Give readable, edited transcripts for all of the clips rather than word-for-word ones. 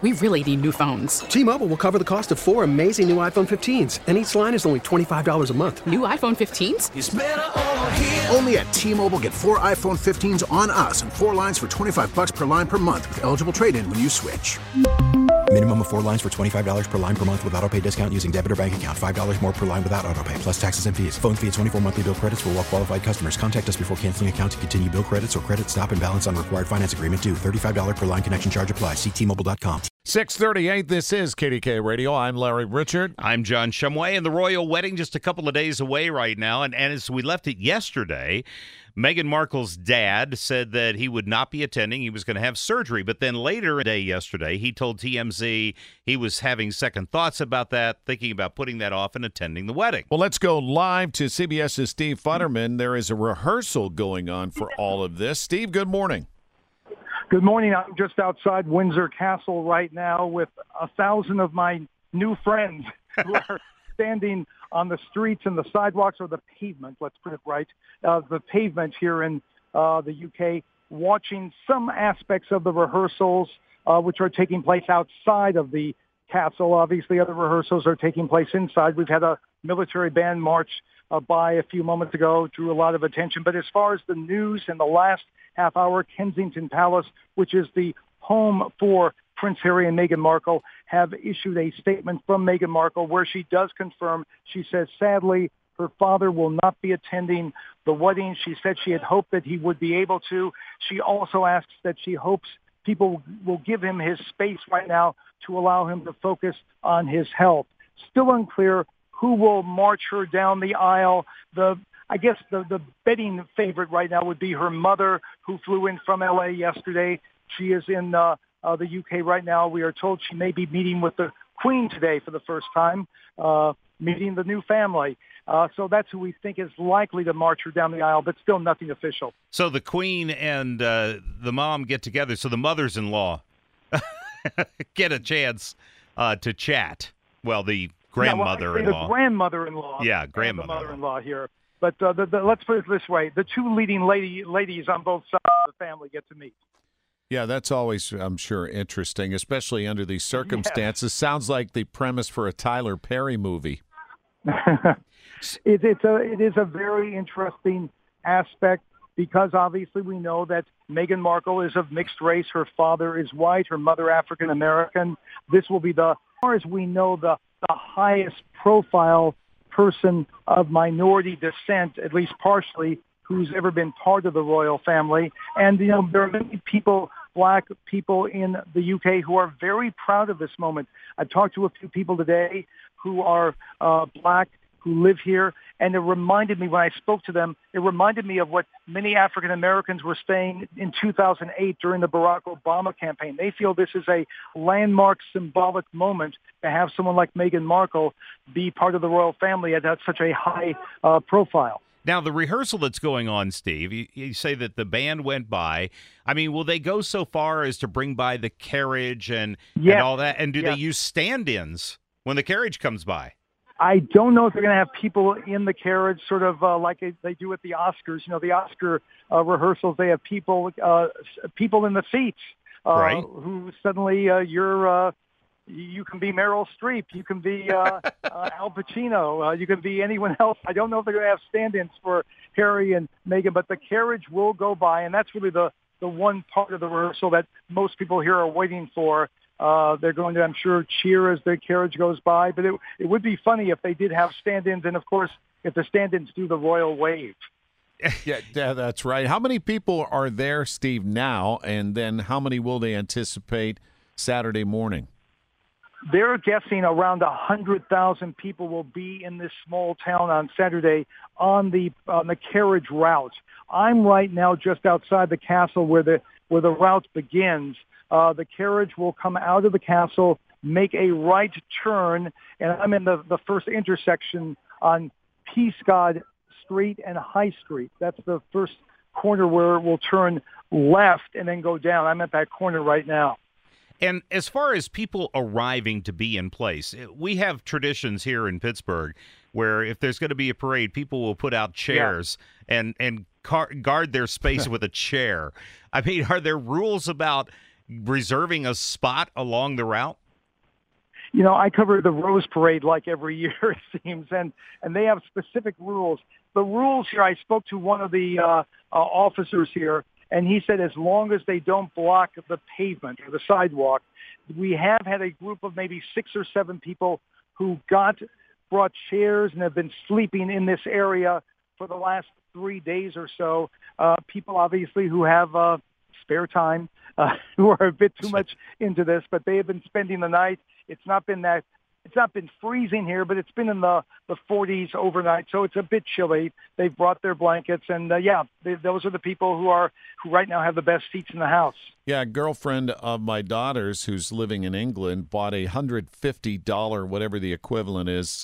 We really need new phones. T-Mobile will cover the cost of 4 amazing new iPhone 15s, and each line is only $25 a month. New iPhone 15s? It's better over here. Only at T-Mobile, get 4 iPhone 15s on us and 4 lines for $25 per line per month with eligible trade-in when you switch. Minimum of 4 lines for $25 per line per month with autopay discount using debit or bank account. $5 more per line without autopay, plus taxes and fees. Phone fee at 24 monthly bill credits for well-qualified customers. Contact us before canceling account to continue bill credits or credit stop and balance on required finance agreement due. $35 per line connection charge applies. See T-Mobile.com. 6:38, this is KDK Radio. I'm Larry Richert. I'm John Shumway, and the royal wedding just a couple of days away right now. And as we left it yesterday, Meghan Markle's dad said that he would not be attending. He was going to have surgery. But then later in the day yesterday, he told TMZ he was having second thoughts about that, thinking about putting that off and attending the wedding. Well, let's go live to CBS's Steve Futterman. There is a rehearsal going on for all of this. Steve, good morning. Good morning. I'm just outside Windsor Castle right now with 1,000 of my new friends who are standing on the streets and the sidewalks, or the pavement, let's put it right, the pavement here in the UK, watching some aspects of the rehearsals which are taking place outside of the castle. Obviously, other rehearsals are taking place inside. We've had a military band march by a few moments ago, drew a lot of attention. But as far as the news in the last half hour, Kensington Palace, which is the home for Prince Harry and Meghan Markle, have issued a statement from Meghan Markle where she does confirm. She says, sadly, her father will not be attending the wedding. She said she had hoped that he would be able to. She also asks that she hopes people will give him his space right now to allow him to focus on his health. Still unclear who will march her down the aisle. I guess the betting favorite right now would be her mother, who flew in from L.A. yesterday. She is in the UK right now. We are told she may be meeting with the Queen today for the first time, meeting the new family. So that's who we think is likely to march her down the aisle, but still nothing official. So the Queen and the mom get together, so the mothers-in-law get a chance to chat. Well, the grandmother-in-law. The grandmother-in-law. Yeah, grandmother-in-law. The mother-in-law here. But let's put it this way. The two leading ladies on both sides of the family get to meet. Yeah, that's always, I'm sure, interesting, especially under these circumstances. Yes. Sounds like the premise for a Tyler Perry movie. It is a very interesting aspect because obviously we know that Meghan Markle is of mixed race. Her father is white, her mother African American. This will be, as far as we know, the highest profile person of minority descent, at least partially, who's ever been part of the royal family. And, you know, there are many people, black people in the UK, who are very proud of this moment. I talked to a few people today who are black, who live here, and it reminded me, when I spoke to them, it reminded me of what many African Americans were saying in 2008 during the Barack Obama campaign. They feel this is a landmark, symbolic moment to have someone like Meghan Markle be part of the royal family at such a high profile. Now, the rehearsal that's going on, Steve, you say that the band went by. I mean, will they go so far as to bring by the carriage and all that? And do they use stand-ins when the carriage comes by? I don't know if they're going to have people in the carriage, sort of like they do at the Oscars. You know, the Oscar rehearsals, they have people in the seats right. Who suddenly you can be Meryl Streep, you can be Al Pacino, you can be anyone else. I don't know if they're going to have stand-ins for Harry and Meghan, but the carriage will go by, and that's really the one part of the rehearsal that most people here are waiting for. They're going to, I'm sure, cheer as the carriage goes by. But it would be funny if they did have stand-ins, and, of course, if the stand-ins do the royal wave. Yeah, that's right. How many people are there, Steve, now, and then how many will they anticipate Saturday morning? They're guessing around 100,000 people will be in this small town on Saturday on the carriage route. I'm right now just outside the castle where the route begins. The carriage will come out of the castle, make a right turn, and I'm in the first intersection on Peascod Street and High Street. That's the first corner where we'll turn left and then go down. I'm at that corner right now. And as far as people arriving to be in place, we have traditions here in Pittsburgh where if there's going to be a parade, people will put out chairs and guard their space with a chair. I mean, are there rules about reserving a spot along the route? You know, I cover the Rose Parade like every year, it seems, and they have specific rules. The rules here, I spoke to one of the officers here, and he said as long as they don't block the pavement or the sidewalk, we have had a group of maybe 6 or 7 people who brought chairs and have been sleeping in this area for the last 3 days or so. People, obviously, who have spare time, who are a bit too much into this, but they have been spending the night. It's not been freezing here, but it's been in the 40s overnight, so it's a bit chilly. They've brought their blankets, and those are the people who right now have the best seats in the house. Yeah, a girlfriend of my daughter's who's living in England bought a $150, whatever the equivalent is,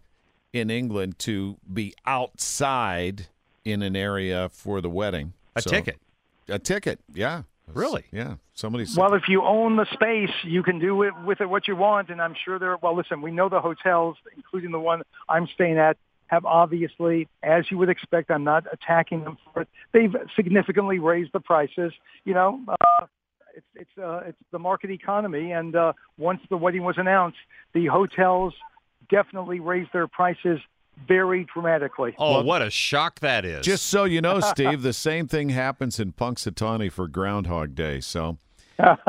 in England to be outside in an area for the wedding. A ticket, yeah. Really? Yeah. Well, if you own the space, you can do with it what you want, and I'm sure listen, we know the hotels, including the one I'm staying at, have obviously, as you would expect, I'm not attacking them for it, they've significantly raised the prices. You know, it's the market economy, and once the wedding was announced, the hotels definitely raised their prices very dramatically. Oh, what a shock that is. Just so you know, Steve, the same thing happens in Punxsutawney for Groundhog Day. So, all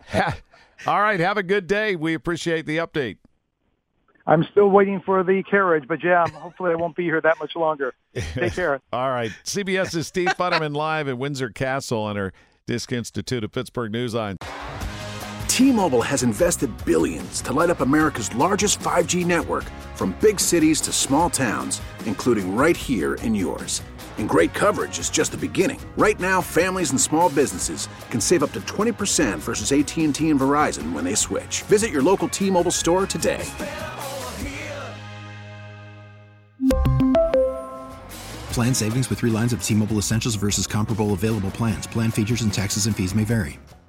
right, have a good day. We appreciate the update. I'm still waiting for the carriage, but hopefully I won't be here that much longer. Take care. All right. CBS's Steve Futterman live at Windsor Castle on our Disc Institute of Pittsburgh Newsline. T-Mobile has invested billions to light up America's largest 5G network, from big cities to small towns, including right here in yours. And great coverage is just the beginning. Right now, families and small businesses can save up to 20% versus AT&T and Verizon when they switch. Visit your local T-Mobile store today. Plan savings with 3 lines of T-Mobile Essentials versus comparable available plans. Plan features and taxes and fees may vary.